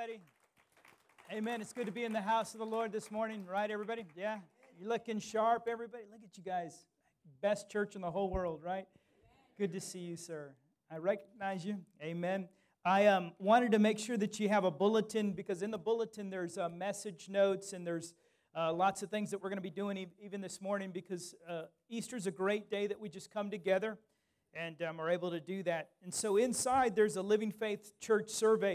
Everybody. Amen. It's good to be in the house of the Lord this morning, right, everybody? Yeah? You're looking sharp, everybody. Look at you guys. Best church in the whole world, right? Good to see you, sir. I recognize you. Amen. I wanted to make sure that you have a bulletin, because in the bulletin there's message notes and there's lots of things that we're going to be doing even this morning, because Easter's a great day that we just come together and are able to do that. And so inside there's a Living Faith Church survey.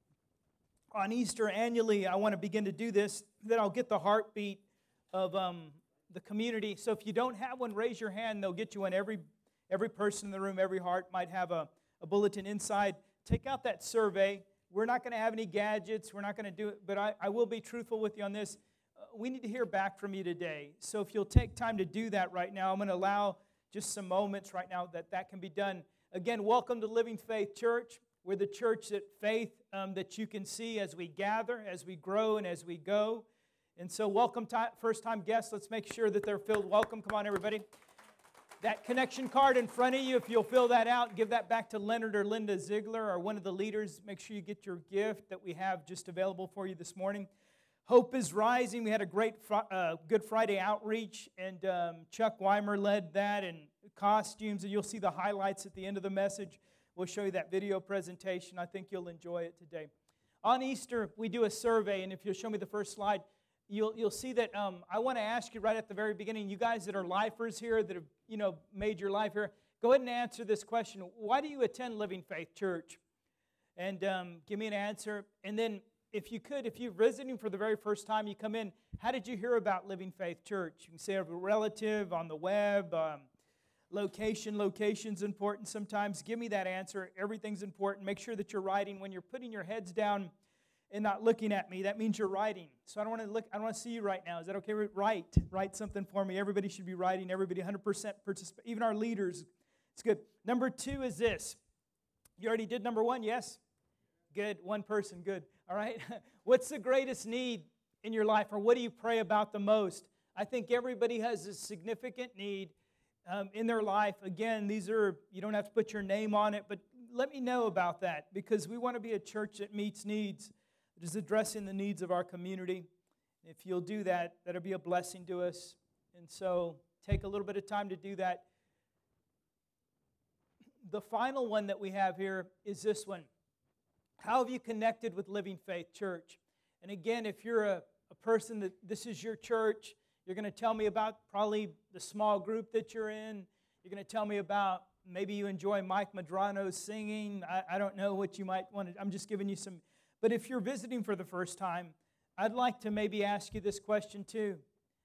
On Easter annually, I want to begin to do this, then I'll get the heartbeat of the community. So if you don't have one, raise your hand. They'll get you one. Every person in the room, every heart might have a bulletin inside. Take out that survey. We're not going to have any gadgets. We're not going to do it, but I will be truthful with you on this. We need to hear back from you today. So if you'll take time to do that right now, I'm going to allow just some moments right now that can be done. Again, welcome to Living Faith Church. We're the church that faith that you can see as we gather, as we grow, and as we go. And so welcome first-time guests. Let's make sure that they're filled. Welcome. Come on, everybody. That connection card in front of you, if you'll fill that out, give that back to Leonard or Linda Ziegler or one of the leaders. Make sure you get your gift that we have just available for you this morning. Hope is Rising. We had a great Good Friday outreach, and Chuck Weimer led that, and costumes, and you'll see the highlights at the end of the message. We'll show you that video presentation. I think you'll enjoy it today. On Easter, we do a survey, and if you'll show me the first slide, you'll see that I want to ask you right at the very beginning, you guys that are lifers here, that have made your life here, go ahead and answer this question. Why do you attend Living Faith Church? And give me an answer. And then if you're visiting for the very first time, you come in, how did you hear about Living Faith Church? You can say a relative, on the web, Location's important sometimes. Give me that answer. Everything's important. Make sure that you're writing. When you're putting your heads down and not looking at me, that means you're writing. So I don't want to see you right now. Is that okay? Write something for me. Everybody should be writing. Everybody 100% participate. Even our leaders. It's good. Number 2 is this. You already did number 1, yes? Good. One person, good. All right. What's the greatest need in your life, or what do you pray about the most? I think everybody has a significant need in their life. Again, you don't have to put your name on it, but let me know about that, because we want to be a church that meets needs, that is addressing the needs of our community. If you'll do that, that'll be a blessing to us. And so take a little bit of time to do that. The final one that we have here is this one. How have you connected with Living Faith Church? And again, if you're a person that this is your church, you're going to tell me about probably the small group that you're in. You're going to tell me about maybe you enjoy Mike Madrano's singing. I don't know what you might want to. I'm just giving you some. But if you're visiting for the first time, I'd like to maybe ask you this question too.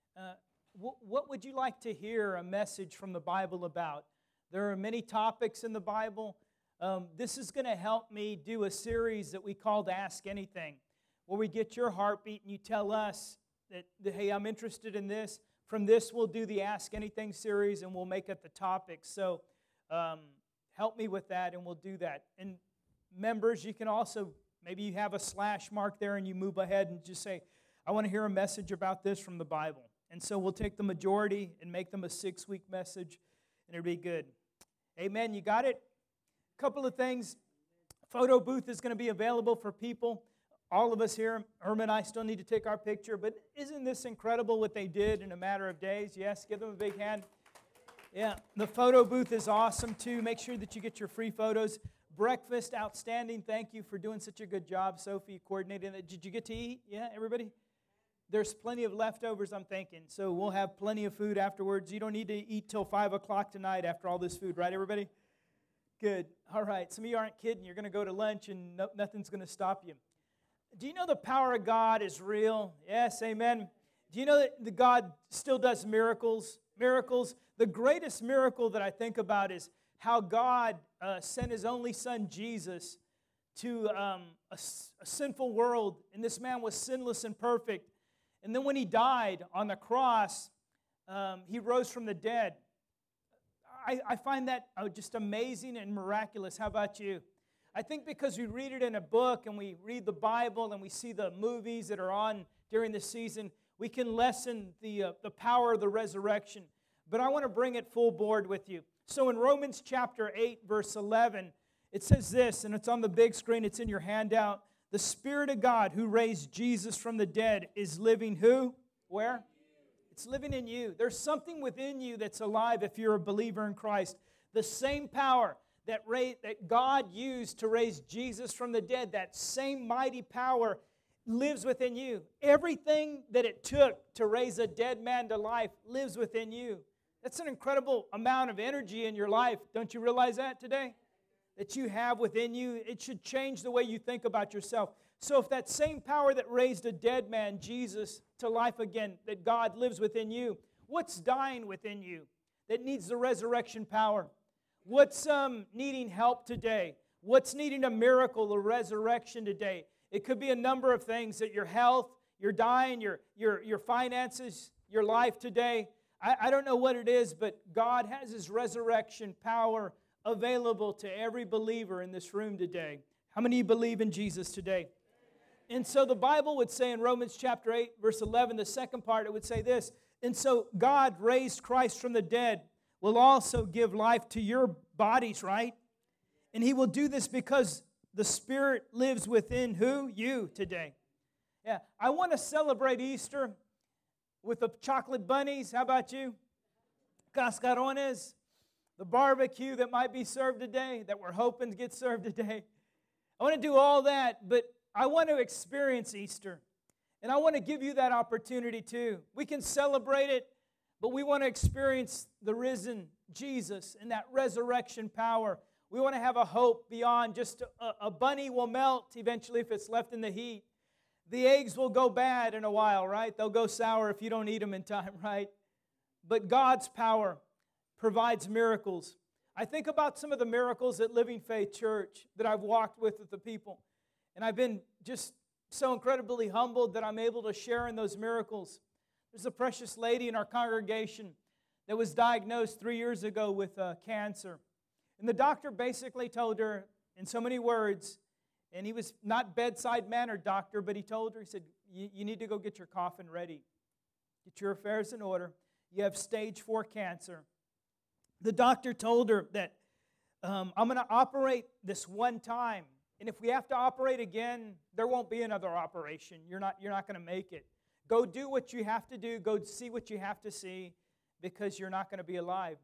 What would you like to hear a message from the Bible about? There are many topics in the Bible. This is going to help me do a series that we called Ask Anything, where we get your heartbeat and you tell us that, hey, I'm interested in this. From this, we'll do the Ask Anything series, and we'll make it the topic. So help me with that, and we'll do that. And members, you can also, maybe you have a slash mark there, and you move ahead and just say, I want to hear a message about this from the Bible. And so we'll take the majority and make them a 6-week message, and it'll be good. Amen. You got it? A couple of things. Photo booth is going to be available for people. All of us here, Irma and I still need to take our picture, but isn't this incredible what they did in a matter of days? Yes, give them a big hand. Yeah, the photo booth is awesome too. Make sure that you get your free photos. Breakfast, outstanding. Thank you for doing such a good job, Sophie, coordinating it. Did you get to eat? Yeah, everybody? There's plenty of leftovers, I'm thinking, so we'll have plenty of food afterwards. You don't need to eat till 5 o'clock tonight after all this food, right, everybody? Good. All right, some of you aren't kidding. You're going to go to lunch and nothing's going to stop you. Do you know the power of God is real? Yes, amen. Do you know that God still does miracles? Miracles. The greatest miracle that I think about is how God sent His only Son, Jesus, to a sinful world. And this man was sinless and perfect. And then when He died on the cross, He rose from the dead. I find that just amazing and miraculous. How about you? I think because we read it in a book and we read the Bible and we see the movies that are on during the season, we can lessen the power of the resurrection. But I want to bring it full board with you. So in Romans chapter 8, verse 11, it says this, and it's on the big screen, it's in your handout. The Spirit of God who raised Jesus from the dead is living who? Where? It's living in you. There's something within you that's alive if you're a believer in Christ. The same power that God used to raise Jesus from the dead, that same mighty power lives within you. Everything that it took to raise a dead man to life lives within you. That's an incredible amount of energy in your life. Don't you realize that today? That you have within you. It should change the way you think about yourself. So if that same power that raised a dead man, Jesus, to life again, that God lives within you, what's dying within you that needs the resurrection power? What's needing help today? What's needing a miracle, a resurrection today? It could be a number of things, that your health, your dying, your finances, your life today. I don't know what it is, but God has His resurrection power available to every believer in this room today. How many of you believe in Jesus today? And so the Bible would say in Romans chapter 8, verse 11, the second part, it would say this, and so God raised Christ from the dead, will also give life to your bodies, right? And He will do this because the Spirit lives within who? You today. Yeah, I want to celebrate Easter with the chocolate bunnies. How about you? Cascarones. The barbecue that might be served today, that we're hoping to get served today. I want to do all that, but I want to experience Easter. And I want to give you that opportunity too. We can celebrate it, but we want to experience the risen Jesus and that resurrection power. We want to have a hope beyond just a bunny will melt eventually if it's left in the heat. The eggs will go bad in a while, right? They'll go sour if you don't eat them in time, right? But God's power provides miracles. I think about some of the miracles at Living Faith Church that I've walked with the people. And I've been just so incredibly humbled that I'm able to share in those miracles. There's a precious lady in our congregation that was diagnosed 3 years ago with cancer. And the doctor basically told her in so many words, and he was not bedside manner doctor, but he told her, he said, you need to go get your coffin ready. Get your affairs in order. You have stage 4 cancer. The doctor told her that I'm going to operate this one time. And if we have to operate again, there won't be another operation. You're not going to make it. Go do what you have to do. Go see what you have to see, because you're not going to be alive.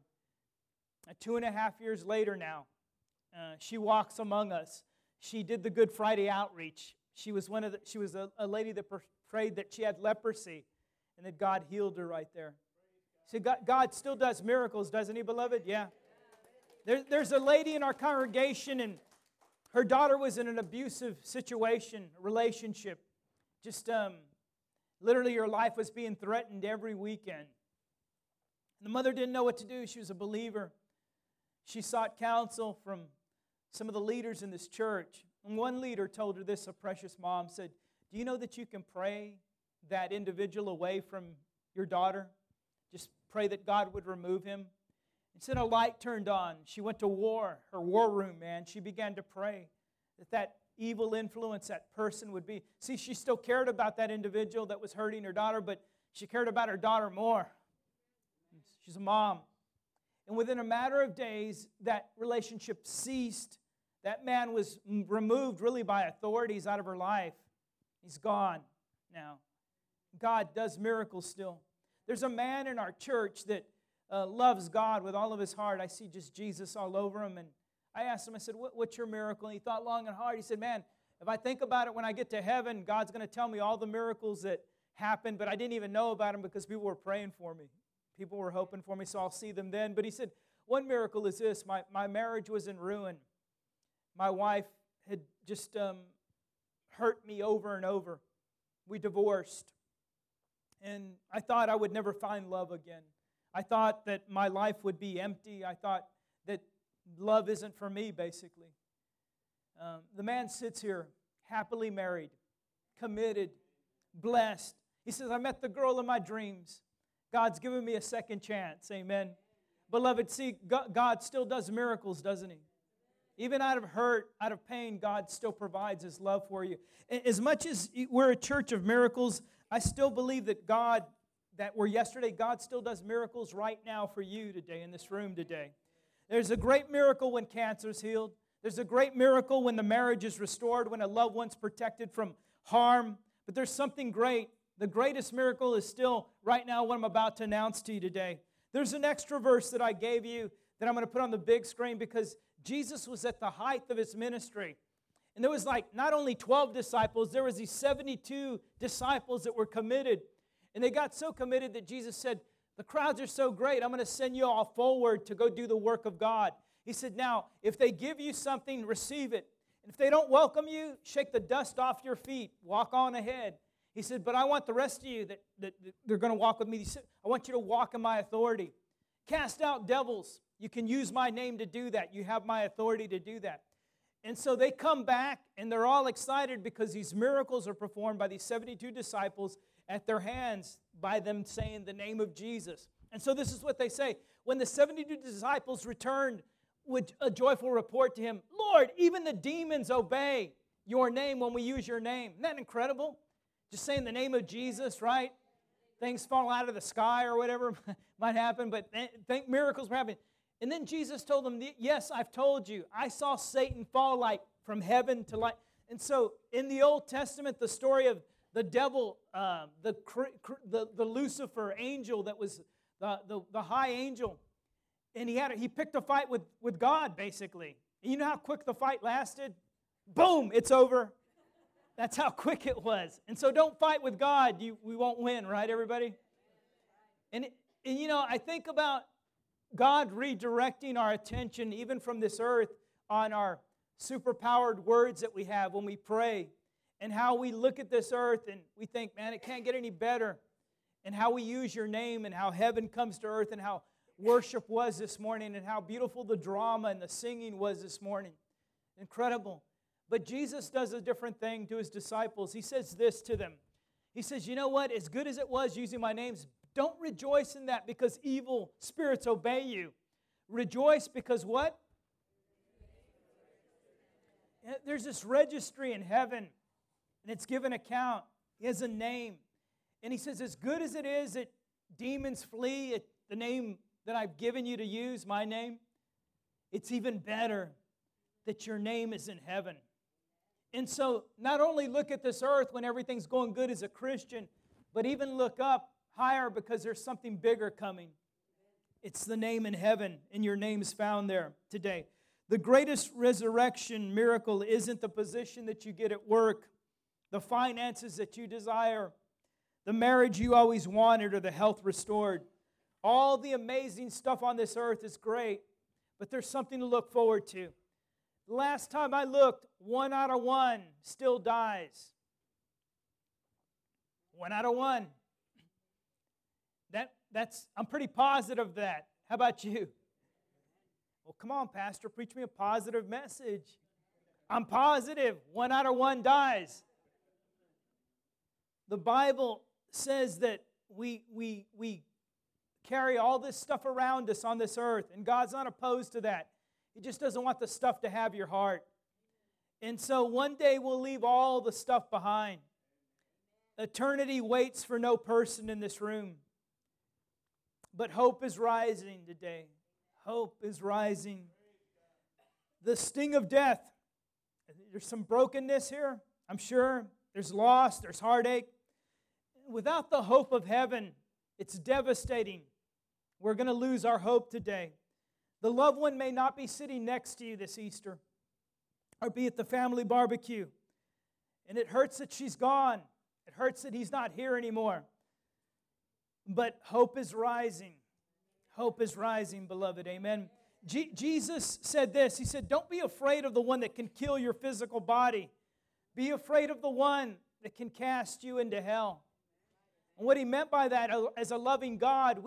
2.5 years later now, she walks among us. She did the Good Friday outreach. She was a lady that prayed that she had leprosy, and that God healed her right there. See, God still does miracles, doesn't He, beloved? Yeah. There's a lady in our congregation, and her daughter was in an abusive situation, relationship. Just literally her life was being threatened every weekend. And the mother didn't know what to do. She was a believer. She sought counsel from some of the leaders in this church. And one leader told her this, a precious mom, said, do you know that you can pray that individual away from your daughter? Just pray that God would remove him. And said a light turned on. She went to war, her war room, man. She began to pray that evil influence, that person would be. See, she still cared about that individual that was hurting her daughter, but she cared about her daughter more. She's a mom. And within a matter of days, that relationship ceased. That man was removed really by authorities out of her life. He's gone now. God does miracles still. There's a man in our church that loves God with all of his heart. I see just Jesus all over him. And I asked him, I said, what's your miracle? And he thought long and hard. He said, man, if I think about it when I get to heaven, God's going to tell me all the miracles that happened, but I didn't even know about them because people were praying for me. People were hoping for me, so I'll see them then. But he said, one miracle is this. My marriage was in ruin. My wife had just hurt me over and over. We divorced. And I thought I would never find love again. I thought that my life would be empty. I thought that love isn't for me, basically. The man sits here, happily married, committed, blessed. He says, I met the girl of my dreams. God's given me a second chance. Amen. Beloved, see, God still does miracles, doesn't He? Even out of hurt, out of pain, God still provides His love for you. As much as we're a church of miracles, I still believe that God still does miracles right now for you today, in this room today. There's a great miracle when cancer's healed. There's a great miracle when the marriage is restored, when a loved one's protected from harm. But there's something great. The greatest miracle is still right now what I'm about to announce to you today. There's an extra verse that I gave you that I'm going to put on the big screen because Jesus was at the height of his ministry. And there was like not only 12 disciples, there was these 72 disciples that were committed. And they got so committed that Jesus said, the crowds are so great, I'm going to send you all forward to go do the work of God. He said, now, if they give you something, receive it. And if they don't welcome you, shake the dust off your feet. Walk on ahead. He said, but I want the rest of you that they're going to walk with me. He said, I want you to walk in my authority. Cast out devils. You can use my name to do that. You have my authority to do that. And so they come back, and they're all excited because these miracles are performed by these 72 disciples at their hands by them saying the name of Jesus. And so this is what they say. When the 72 disciples returned with a joyful report to him, Lord, even the demons obey your name when we use your name. Isn't that incredible? Just saying the name of Jesus, right? Things fall out of the sky or whatever might happen, but think miracles were happening. And then Jesus told them, yes, I've told you. I saw Satan fall like from heaven to light. And so in the Old Testament, the story of the devil, the Lucifer angel that was the high angel, and he picked a fight with God, basically. And you know how quick the fight lasted? Boom, it's over. That's how quick it was. And so don't fight with God. We won't win, right, everybody? And you know, I think about God redirecting our attention, even from this earth, on our superpowered words that we have when we pray, and how we look at this earth and we think, man, it can't get any better, and how we use your name, and how heaven comes to earth, and how worship was this morning, and how beautiful the drama and the singing was this morning. Incredible. But Jesus does a different thing to his disciples. He says this to them. He says, you know what? As good as it was using my names, don't rejoice in that because evil spirits obey you. Rejoice because what? There's this registry in heaven, and it's given account. He has a name. And he says, as good as it is that demons flee at the name that I've given you to use, my name, it's even better that your name is in heaven. And so not only look at this earth when everything's going good as a Christian, but even look up higher because there's something bigger coming. It's the name in heaven, and your name is found there today. The greatest resurrection miracle isn't the position that you get at work, the finances that you desire, the marriage you always wanted, or the health restored. All the amazing stuff on this earth is great, but there's something to look forward to. Last time I looked, 1 out of 1 still dies. 1 out of 1. I'm pretty positive of that. How about you? Well, come on, Pastor, preach me a positive message. I'm positive 1 out of 1 dies. The Bible says that we carry all this stuff around us on this earth, and God's not opposed to that. He just doesn't want the stuff to have your heart. And so one day we'll leave all the stuff behind. Eternity waits for no person in this room. But hope is rising today. Hope is rising. The sting of death. There's some brokenness here, I'm sure. There's loss, there's heartache. Without the hope of heaven, it's devastating. We're going to lose our hope today. The loved one may not be sitting next to you this Easter or be at the family barbecue. And it hurts that she's gone. It hurts that he's not here anymore. But hope is rising. Hope is rising, beloved. Amen. Jesus said this. He said, don't be afraid of the one that can kill your physical body. Be afraid of the one that can cast you into hell. And what he meant by that, as a loving God,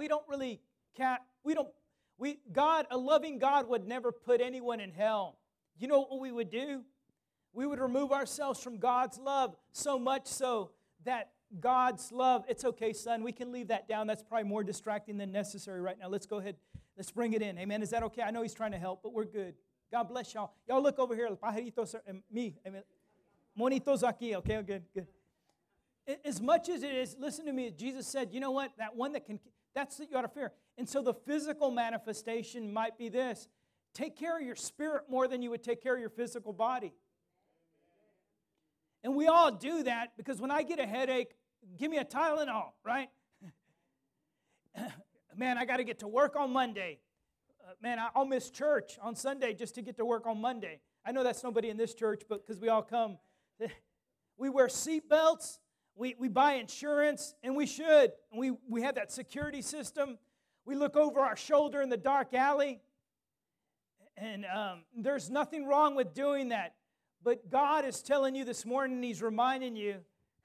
a loving God would never put anyone in hell. You know what we would do? We would remove ourselves from God's love, so much so that God's love, it's okay, son, we can leave that down. That's probably more distracting than necessary right now. Let's go ahead. Let's bring it in. Amen. Is that okay? I know he's trying to help, but we're good. God bless y'all. Y'all look over here. Pajaritos and me. Amen. Monitos aquí. Okay, good. As much as it is, listen to me, Jesus said, you know what? That one that can, that's what you ought to fear. And so the physical manifestation might be this. take care of your spirit more than you would take care of your physical body. And we all do that because when I get a headache, give me a Tylenol, right? Man, I got to get to work on Monday. Man, I'll miss church on Sunday just to get to work on Monday. I know that's nobody in this church, but because we all come. We wear seat belts, we buy insurance, and we should. And we have that security system. We look over our shoulder in the dark alley, and there's nothing wrong with doing that. But God is telling you this morning, He's reminding you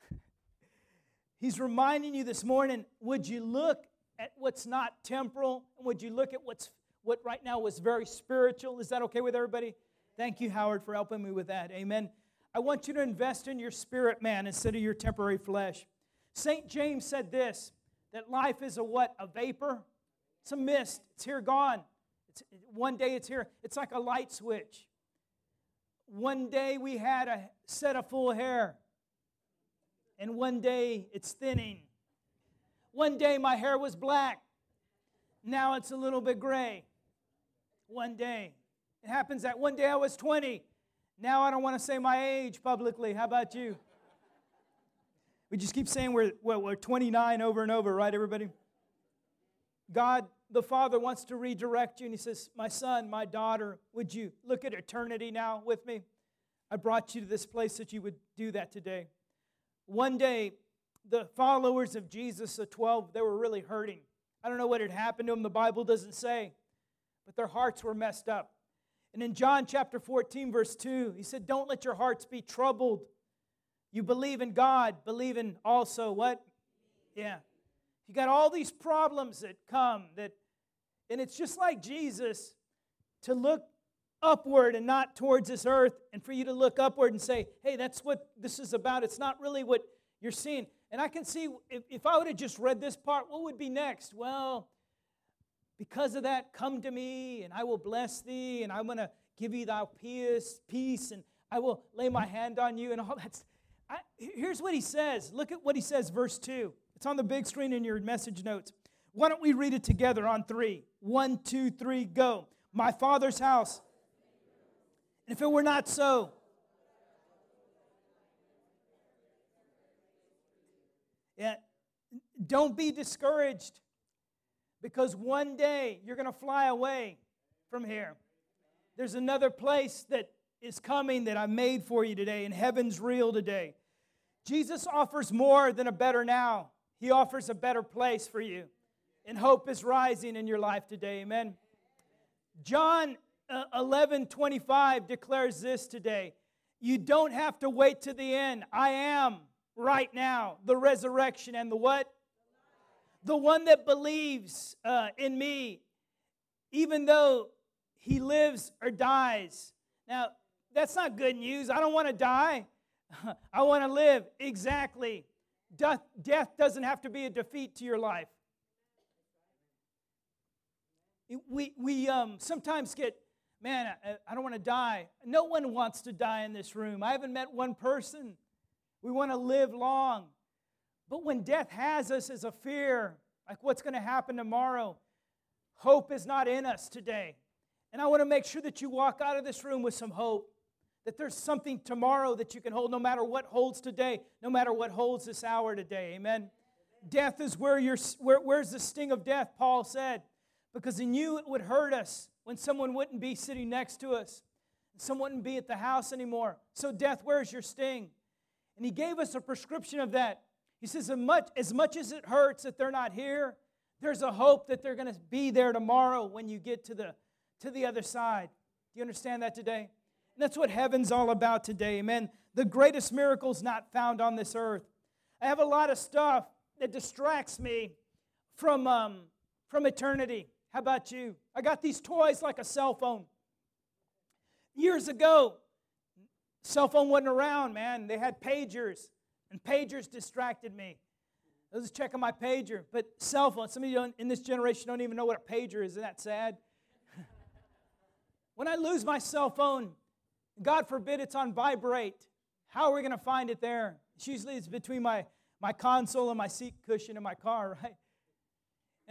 this morning, would you look at what's not temporal, and would you look at what right now was very spiritual? Is that okay with everybody? Thank you, Howard, for helping me with that. Amen. I want you to invest in your spirit, man, instead of your temporary flesh. St. James said this, that life is a what? A vapor? It's a mist. It's here, gone. One day it's here. It's like a light switch. One day we had a set of full hair, and one day it's thinning. One day my hair was black. Now it's a little bit gray. One day. It happens that one day I was 20. Now I don't want to say my age publicly. How about you? We just keep saying we're 29 over and over, right, everybody? God, the Father, wants to redirect you, and He says, my son, my daughter, would you look at eternity now with me? I brought you to this place that you would do that today. One day, the followers of Jesus, the 12, they were really hurting. I don't know what had happened to them. The Bible doesn't say, but their hearts were messed up. And in John chapter 14, verse 2, He said, don't let your hearts be troubled. You believe in God, believe in also what? Yeah. You got all these problems that come, and it's just like Jesus to look upward and not towards this earth, and for you to look upward and say, hey, that's what this is about. It's not really what you're seeing. And I can see, if I would have just read this part, what would be next? Well, because of that, come to me, and I will bless thee, and I'm going to give you thy peace, and I will lay my hand on you, and all that. Here's what He says. Look at what He says, verse 2. It's on the big screen in your message notes. Why don't we read it together on 3? 1, 2, 3, go. My Father's house. And if it were not so, yeah, don't be discouraged, because one day you're going to fly away from here. There's another place that is coming that I made for you today, and heaven's real today. Jesus offers more than a better now. He offers a better place for you. And hope is rising in your life today. Amen. John 11:25 declares this today. You don't have to wait to the end. I am right now the resurrection and the what? The one that believes in me, even though he lives or dies. Now, that's not good news. I don't want to die. I want to live. Exactly. Death doesn't have to be a defeat to your life. We sometimes get, man, I don't want to die. No one wants to die in this room. I haven't met one person. We want to live long. But when death has us as a fear, like what's going to happen tomorrow, hope is not in us today. And I want to make sure that you walk out of this room with some hope, that there's something tomorrow that you can hold, no matter what holds today, no matter what holds this hour today. Amen? Death is where's the sting of death, Paul said, because he knew it would hurt us when someone wouldn't be sitting next to us, someone wouldn't be at the house anymore. So death, where's your sting? And he gave us a prescription of that. He says, as much as it hurts that they're not here, there's a hope that they're going to be there tomorrow when you get to the other side. Do you understand that today? And that's what heaven's all about today, amen? The greatest miracle's not found on this earth. I have a lot of stuff that distracts me from eternity. How about you? I got these toys like a cell phone. Years ago, cell phone wasn't around, man. They had pagers, and pagers distracted me. I was checking my pager, but cell phone, some of you in this generation don't even know what a pager is. Isn't that sad? When I lose my cell phone, God forbid it's on vibrate, how are we going to find it there? It's between my console and my seat cushion in my car, right? And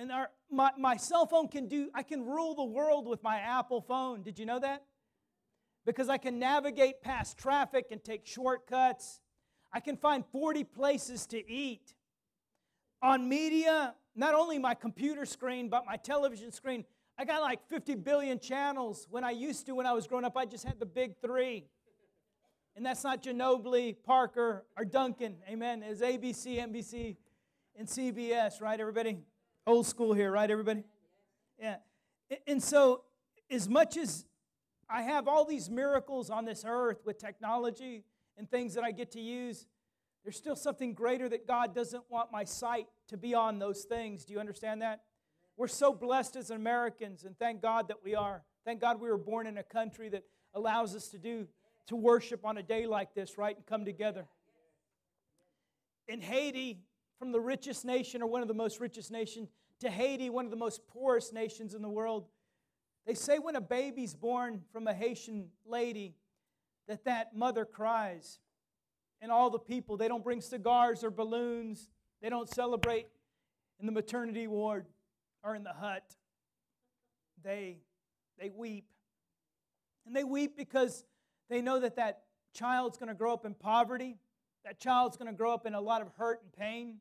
my cell phone I can rule the world with my Apple phone. Did you know that? Because I can navigate past traffic and take shortcuts. I can find 40 places to eat. On media, not only my computer screen, but my television screen, I got like 50 billion channels. When I was growing up, I just had the big three. And that's not Ginobili, Parker, or Duncan. Amen. It's ABC, NBC, and CBS, right, everybody? Old school here, right, everybody? Yeah. And so, as much as I have all these miracles on this earth with technology and things that I get to use, there's still something greater that God doesn't want my sight to be on those things. Do you understand that? We're so blessed as Americans, and thank God that we are. Thank God we were born in a country that allows us to worship on a day like this, right, and come together. In Haiti, from the richest nation, or one of the most richest nations, to Haiti, one of the most poorest nations in the world, they say when a baby's born from a Haitian lady, that mother cries. And all the people, they don't bring cigars or balloons. They don't celebrate in the maternity ward or in the hut. They weep. And they weep because they know that child's going to grow up in poverty. That child's going to grow up in a lot of hurt and pain.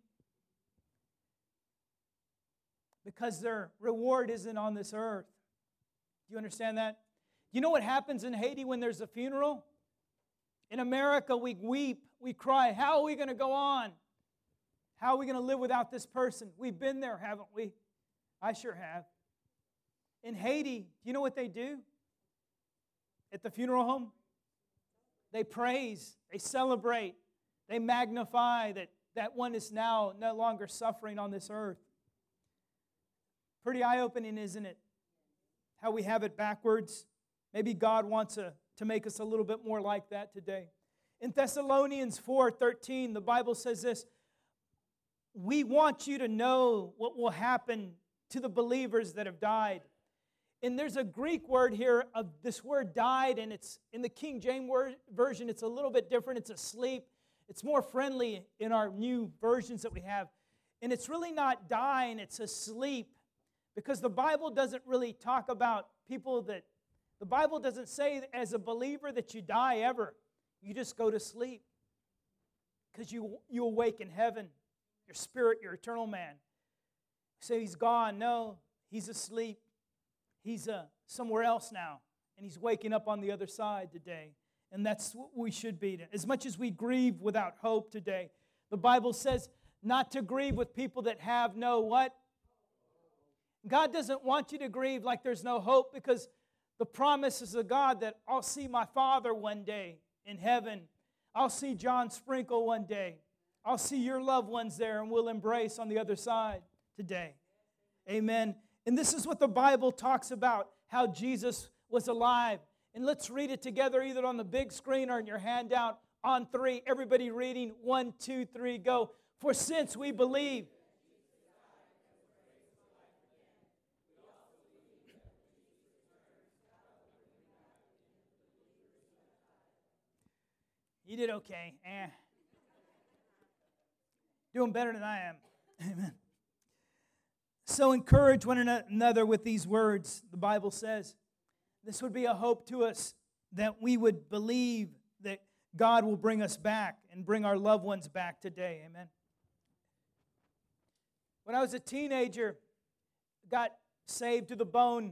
Because their reward isn't on this earth. Do you understand that? You know what happens in Haiti when there's a funeral? In America, we weep, we cry. How are we going to go on? How are we going to live without this person? We've been there, haven't we? I sure have. In Haiti, do you know what they do at the funeral home? They praise, they celebrate, they magnify that one is now no longer suffering on this earth. Pretty eye-opening, isn't it? How we have it backwards. Maybe God wants to make us a little bit more like that today. In Thessalonians 4:13, the Bible says this: we want you to know what will happen to the believers that have died. And there's a Greek word here of this word died, and it's in the King James Version, it's a little bit different. It's asleep. It's more friendly in our new versions that we have. And it's really not dying, it's asleep. Because the Bible doesn't really talk about people the Bible doesn't say as a believer that you die ever. You just go to sleep. Because you awake in heaven. Your spirit, your eternal man. You say he's gone. No, he's asleep. He's somewhere else now. And he's waking up on the other side today. And that's what we should be. As much as we grieve without hope today, the Bible says not to grieve with people that have no what? God doesn't want you to grieve like there's no hope, because the promise is of God that I'll see my Father one day in heaven. I'll see John Sprinkle one day. I'll see your loved ones there, and we'll embrace on the other side today. Amen. And this is what the Bible talks about, how Jesus was alive. And let's read it together either on the big screen or in your handout on 3. Everybody reading. 1, 2, 3, go. For since we believe. You did okay. Doing better than I am. Amen. So encourage one another with these words, the Bible says. This would be a hope to us that we would believe that God will bring us back and bring our loved ones back today. Amen. When I was a teenager, got saved to the bone.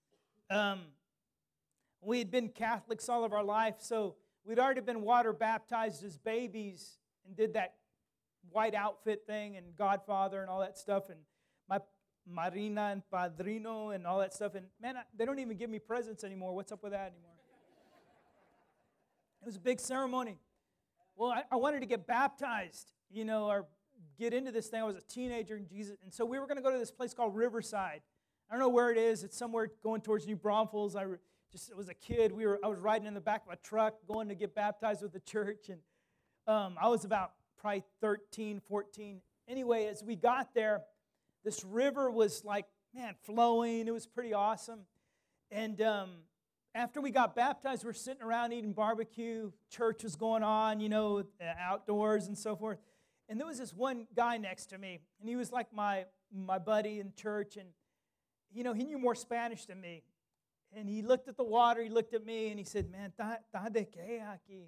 We had been Catholics all of our life, so we'd already been water baptized as babies and did that white outfit thing and Godfather and all that stuff, and my Marina and Padrino and all that stuff. And man, they don't even give me presents anymore. What's up with that anymore? It was a big ceremony. Well, I wanted to get baptized, or get into this thing. I was a teenager in Jesus. And so we were going to go to this place called Riverside. I don't know where it is. It's somewhere going towards New Braunfels. I was a kid. I was riding in the back of a truck going to get baptized with the church. And I was about probably 13, 14. Anyway, as we got there, this river was flowing. It was pretty awesome. And after we got baptized, we're sitting around eating barbecue. Church was going on, outdoors and so forth. And there was this one guy next to me, and he was like my buddy in church. And he knew more Spanish than me. And he looked at the water, he looked at me, and he said, man, ¿ta de qué aquí?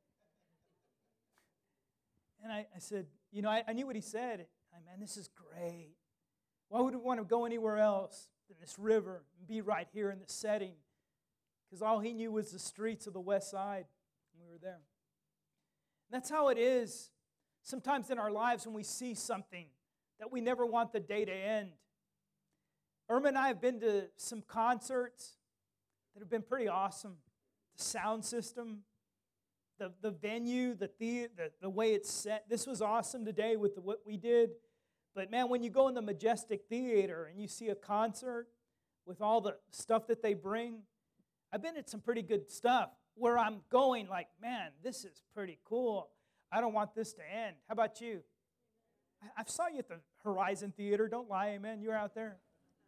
And I said, I knew what he said. Man, this is great. Why would we want to go anywhere else than this river and be right here in this setting? Because all he knew was the streets of the west side, and we were there. And that's how it is sometimes in our lives when we see something that we never want the day to end. Irma and I have been to some concerts that have been pretty awesome. The sound system, the venue, the way it's set. This was awesome today with what we did. But man, when you go in the Majestic Theater and you see a concert with all the stuff that they bring, I've been at some pretty good stuff where I'm going like, man, this is pretty cool. I don't want this to end. How about you? I saw you at the Horizon Theater. Don't lie, amen. You were out there.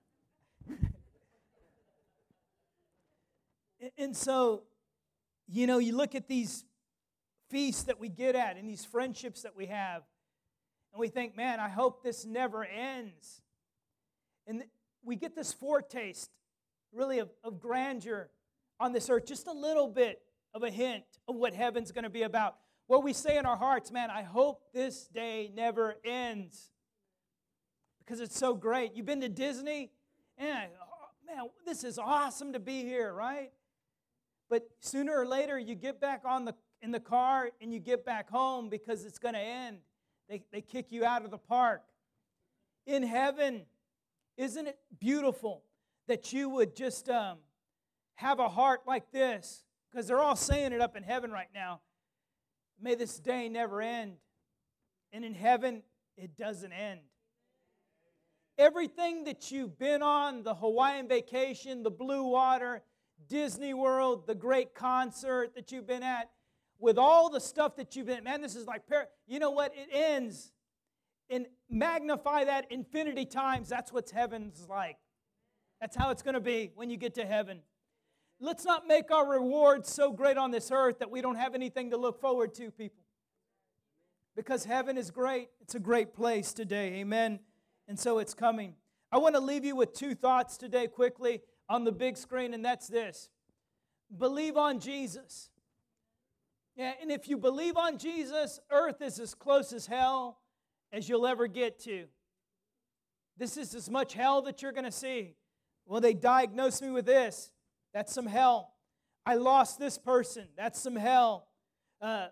And so, you look at these feasts that we get at and these friendships that we have, and we think, man, I hope this never ends. And we get this foretaste, really, of grandeur on this earth, just a little bit of a hint of what heaven's going to be about. Where we say in our hearts, man, I hope this day never ends. Because it's so great. You've been to Disney? Man, this is awesome to be here, right? But sooner or later, you get back in the car and you get back home because it's going to end. They kick you out of the park. In heaven, isn't it beautiful that you would just have a heart like this? Because they're all saying it up in heaven right now. May this day never end. And in heaven, it doesn't end. Everything that you've been on, the Hawaiian vacation, the blue water, Disney World, the great concert that you've been at, with all the stuff that you've been, man, this is like, you know what? It ends. And magnify that infinity times. That's what heaven's like. That's how it's going to be when you get to heaven. Let's not make our rewards so great on this earth that we don't have anything to look forward to, people. Because heaven is great. It's a great place today. Amen. And so it's coming. I want to leave you with two thoughts today quickly on the big screen, and that's this. Believe on Jesus. Yeah, and if you believe on Jesus, earth is as close as hell as you'll ever get to. This is as much hell that you're going to see. Well, they diagnosed me with this. That's some hell. I lost this person. That's some hell. I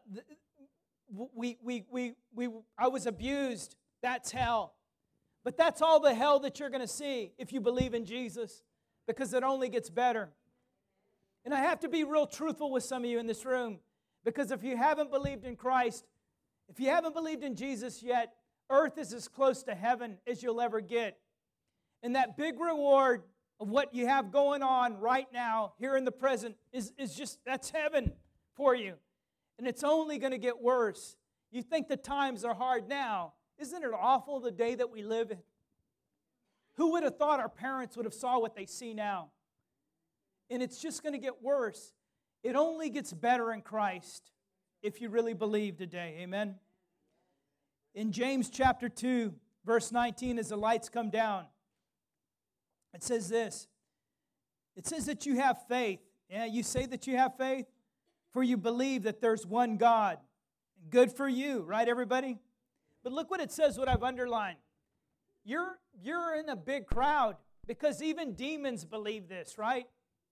was abused. That's hell. But that's all the hell that you're going to see if you believe in Jesus, because it only gets better. And I have to be real truthful with some of you in this room, because if you haven't believed in Christ, if you haven't believed in Jesus yet, earth is as close to heaven as you'll ever get. And that big reward of what you have going on right now, here in the present, is just, that's heaven for you. And it's only going to get worse. You think the times are hard now. Isn't it awful the day that we live in? Who would have thought our parents would have saw what they see now? And it's just going to get worse. It only gets better in Christ if you really believe today. Amen? In James chapter 2, verse 19, as the lights come down, it says this. It says that you have faith. Yeah, you say that you have faith, for you believe that there's one God. Good for you, right, everybody? But look what it says, what I've underlined. You're in a big crowd because even demons believe this, right?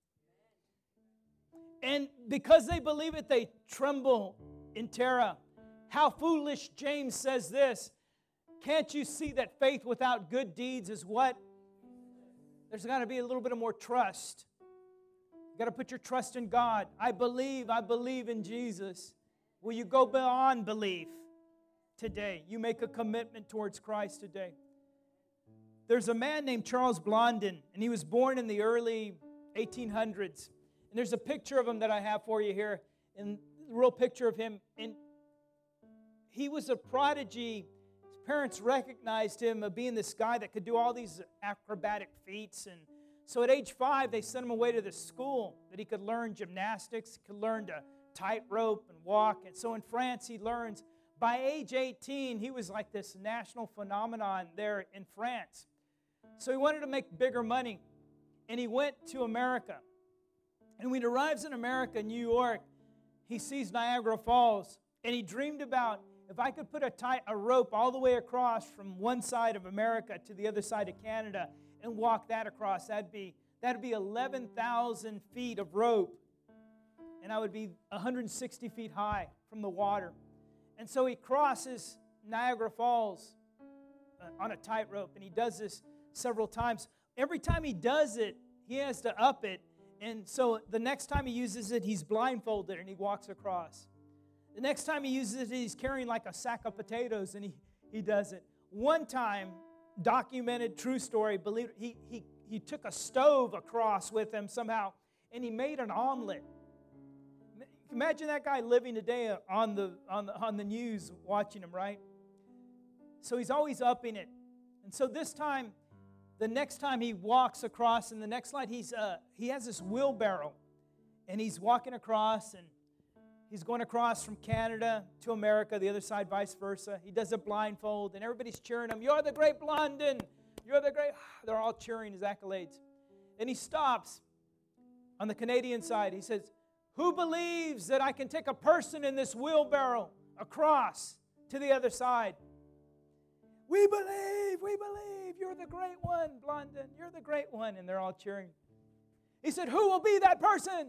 And because they believe it, they tremble in terror. How foolish, James says this. Can't you see that faith without good deeds is what? There's got to be a little bit of more trust. You've got to put your trust in God. I believe in Jesus. Will you go beyond belief today? You make a commitment towards Christ today. There's a man named Charles Blondin, and he was born in the early 1800s. And there's a picture of him that I have for you here, and a real picture of him. And he was a prodigy. His parents recognized him as being this guy that could do all these acrobatic feats. And so at age 5, they sent him away to this school that he could learn gymnastics, he could learn to tightrope and walk. And so in France, he learns. By age 18, he was like this national phenomenon there in France. So he wanted to make bigger money, and he went to America. And when he arrives in America, New York, he sees Niagara Falls, and he dreamed about, if I could put a rope all the way across from one side of America to the other side of Canada and walk that across, that'd be 11,000 feet of rope, and I would be 160 feet high from the water. And so he crosses Niagara Falls on a tightrope, and he does this several times. Every time he does it, he has to up it, and so the next time he uses it, he's blindfolded and he walks across. The next time he uses it, he's carrying like a sack of potatoes, and he does it. One time, documented, true story, believe it, he took a stove across with him somehow, and he made an omelet. Imagine that guy living today on the news, watching him, right? So he's always upping it. And so this time, the next time he walks across, in the next slide, he has this wheelbarrow, and he's walking across, and he's going across from Canada to America, the other side, vice versa. He does a blindfold, and everybody's cheering him. You're the great Blondin. You're the great. They're all cheering his accolades. And he stops on the Canadian side. He says, who believes that I can take a person in this wheelbarrow across to the other side? We believe. You're the great one, Blondin. You're the great one. And they're all cheering. He said, who will be that person?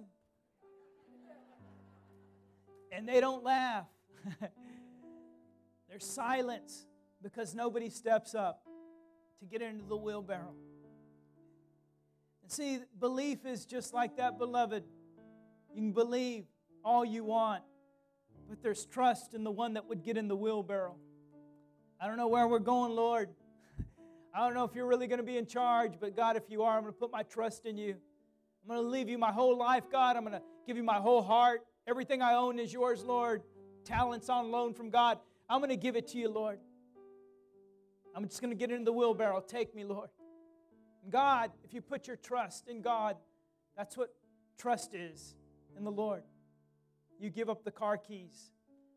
And they don't laugh. There's silence because nobody steps up to get into the wheelbarrow. And see, belief is just like that, beloved. You can believe all you want, but there's trust in the one that would get in the wheelbarrow. I don't know where we're going, Lord. I don't know if you're really going to be in charge, but God, if you are, I'm going to put my trust in you. I'm going to leave you my whole life, God. I'm going to give you my whole heart. Everything I own is yours, Lord. Talents on loan from God. I'm going to give it to you, Lord. I'm just going to get into the wheelbarrow. Take me, Lord. And God, if you put your trust in God, that's what trust is in the Lord. You give up the car keys.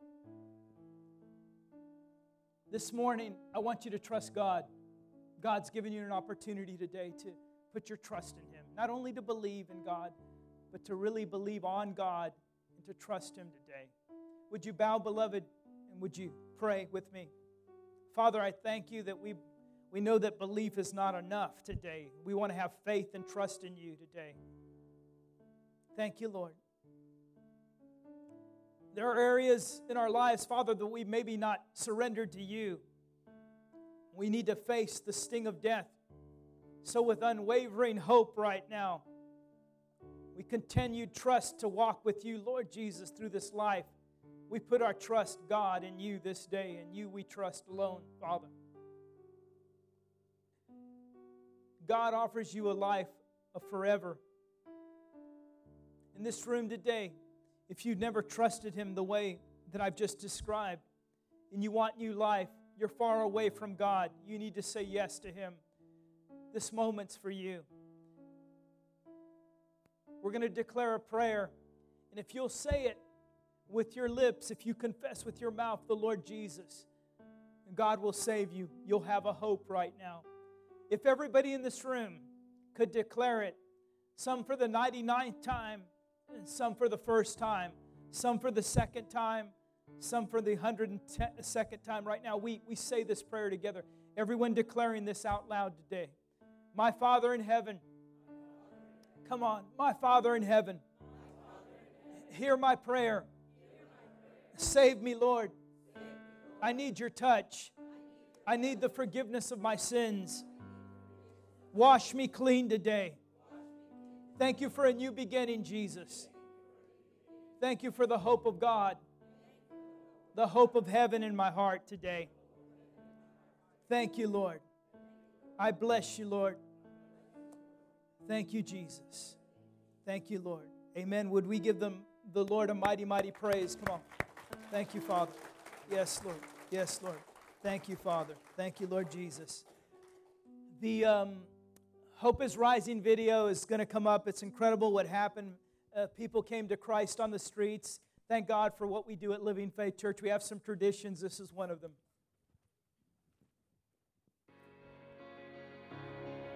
This morning, I want you to trust God. God's given you an opportunity today to put your trust in Him. Not only to believe in God, but to really believe on God and to trust Him today. Would you bow, beloved, and would you pray with me? Father, I thank you that we know that belief is not enough today. We want to have faith and trust in you today. Thank you, Lord. There are areas in our lives, Father, that we maybe not surrendered to you. We need to face the sting of death. So with unwavering hope right now, we continue trust to walk with you, Lord Jesus, through this life. We put our trust, God, in you this day, and you we trust alone, Father. God offers you a life of forever. In this room today, if you've never trusted Him the way that I've just described, and you want new life, you're far away from God, you need to say yes to Him. This moment's for you. We're going to declare a prayer, and if you'll say it with your lips, if you confess with your mouth the Lord Jesus, God will save you. You'll have a hope right now. If everybody in this room could declare it, some for the 99th time, and some for the first time, some for the second time, some for the 102nd time. Right now, we say this prayer together. Everyone declaring this out loud today. My Father in heaven. Come on. My Father in heaven. Hear my prayer. Save me, Lord. I need your touch. I need the forgiveness of my sins. Wash me clean today. Thank you for a new beginning, Jesus. Thank you for the hope of God, the hope of heaven in my heart today. Thank you, Lord. I bless you, Lord. Thank you, Jesus. Thank you, Lord. Amen. Would we give the Lord a mighty, mighty praise? Come on. Thank you, Father. Yes, Lord. Yes, Lord. Thank you, Father. Thank you, Lord Jesus. The Hope is Rising video is going to come up. It's incredible what happened. People came to Christ on the streets. Thank God for what we do at Living Faith Church. We have some traditions. This is one of them.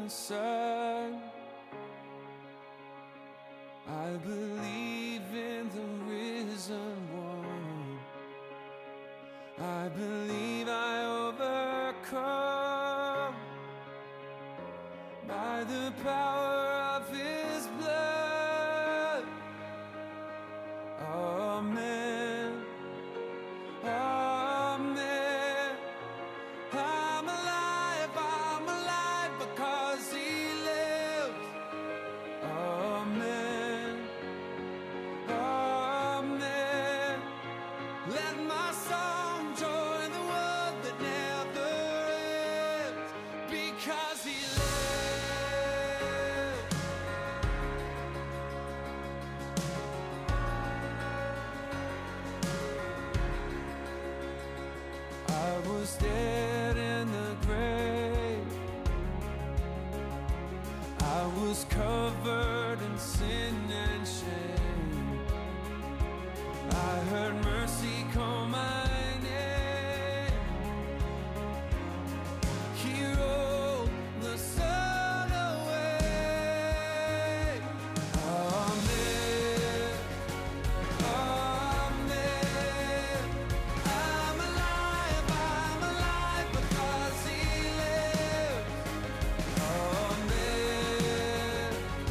Son. I believe in the risen one. I believe I overcome by the power of his blood. Amen. Amen. I'm alive because he lives. Amen. Amen. Let my song join the world that never ends because he lives. I was dead in the grave. I was covered in sin and shame. I heard mercy call my name. He rolled the sun away. Amen. Amen. I'm alive because he lives. Amen.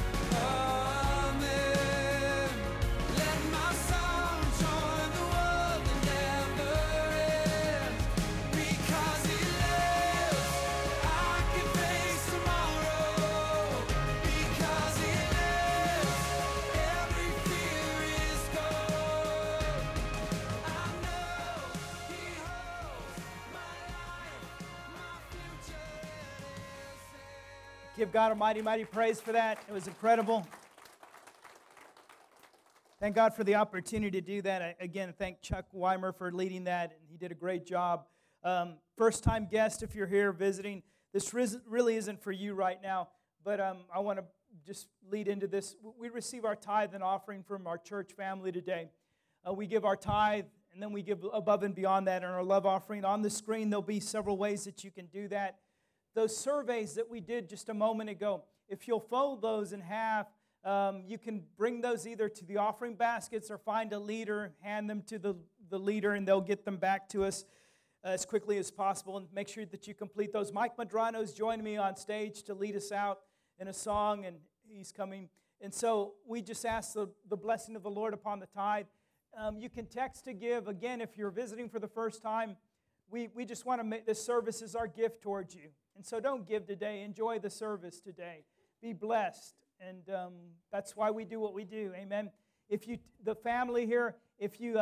Amen. Let my song join the world that never ends because he lives. I can face tomorrow because he lives. Every fear is gone. I know he holds my life, my future in his hands. Give God a mighty, mighty praise for that. It was incredible. Thank God for the opportunity to do that. Again, thank Chuck Weimer for leading that, and he did a great job. First-time guest, if you're here visiting, this really isn't for you right now, but I want to just lead into this. We receive our tithe and offering from our church family today. We give our tithe, and then we give above and beyond that in our love offering. On the screen, there'll be several ways that you can do that. Those surveys that we did just a moment ago, if you'll fold those in half, you can bring those either to the offering baskets or find a leader, hand them to the leader, and they'll get them back to us as quickly as possible. And make sure that you complete those. Mike Madrano's joined me on stage to lead us out in a song, and he's coming. And so we just ask the blessing of the Lord upon the tithe. You can text to give. Again, if you're visiting for the first time, we just want to make this service as our gift towards you. And so don't give today. Enjoy the service today. Be blessed. And that's why we do what we do. Amen. If you, the family here, if you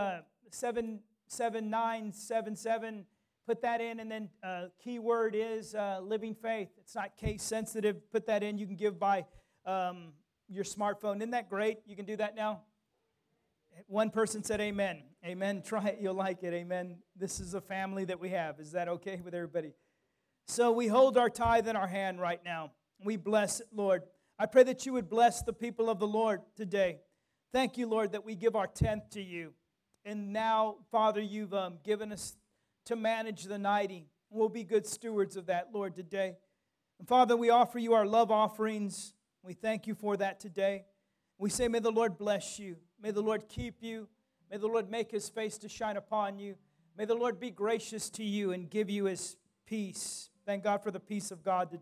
77977, put that in, and then keyword is living faith. It's not case sensitive. Put that in. You can give by your smartphone. Isn't that great? You can do that now. One person said amen. Amen. Try it. You'll like it. Amen. This is a family that we have. Is that okay with everybody? So we hold our tithe in our hand right now. We bless it, Lord. I pray that you would bless the people of the Lord today. Thank you, Lord, that we give our tenth to you. And now, Father, you've given us to manage the 90. We'll be good stewards of that, Lord, today. And Father, we offer you our love offerings. We thank you for that today. We say, may the Lord bless you. May the Lord keep you. May the Lord make his face to shine upon you. May the Lord be gracious to you and give you his peace. Thank God for the peace of God today.